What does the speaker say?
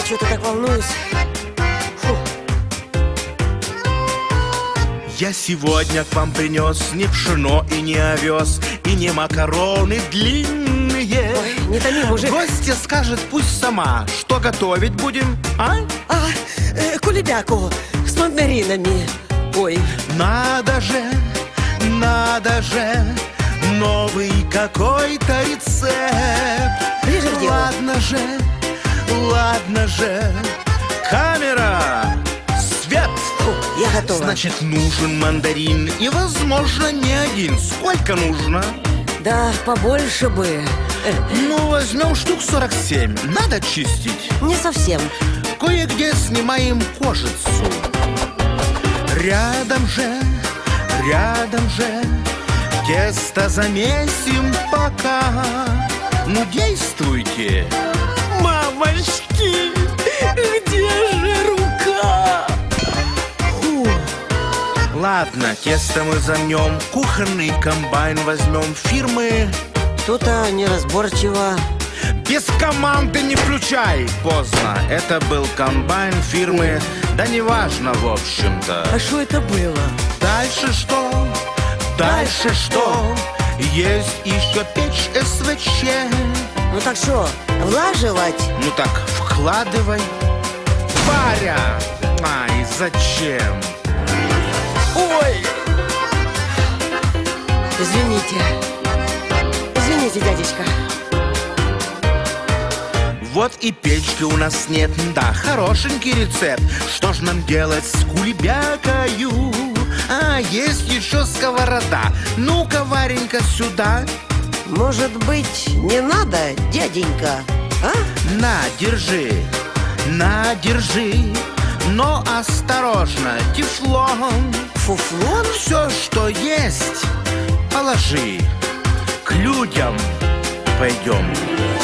что-то так волнуюсь. Фу. Я сегодня к вам принес не пшено и не овес, и не макароны длинные. Ой, не томи, мужик. Гостья скажет, пусть сама. Что готовить будем, а? Кулебяку с мандаринами. Ой. Надо же, новый какой-то рецепт. Ближе к делу. Ладно же, камера, свет. Фу, я готова. Значит, нужен мандарин, и, возможно, не один. Сколько нужно? Да, побольше бы. Ну, возьмем штук 47. Надо чистить. Не совсем. Кое-где снимаем кожицу. Рядом же тесто замесим пока. Ну, действуйте. Мамочки, где же рука? Фу. Ладно, тесто мы замнем. Кухонный комбайн возьмем фирмы. Что-то неразборчиво. Без команды не включай. Поздно, это был комбайн фирмы. Да неважно, в общем-то. А что это было? Дальше что? Есть еще печь СВЧ. Ну так что, влаживать? Ну так вкладывай. Варя! Ай, зачем? Ой! Извините, дядечка. Вот и печки у нас нет. Да, хорошенький рецепт. Что ж нам делать с кулебякою? Есть еще сковорода. Ну-ка, Варенька, сюда. Может быть, не надо, дяденька? На, держи. Но осторожно, тефлон. Фуфлон? Все, что есть, положи. К людям пойдем.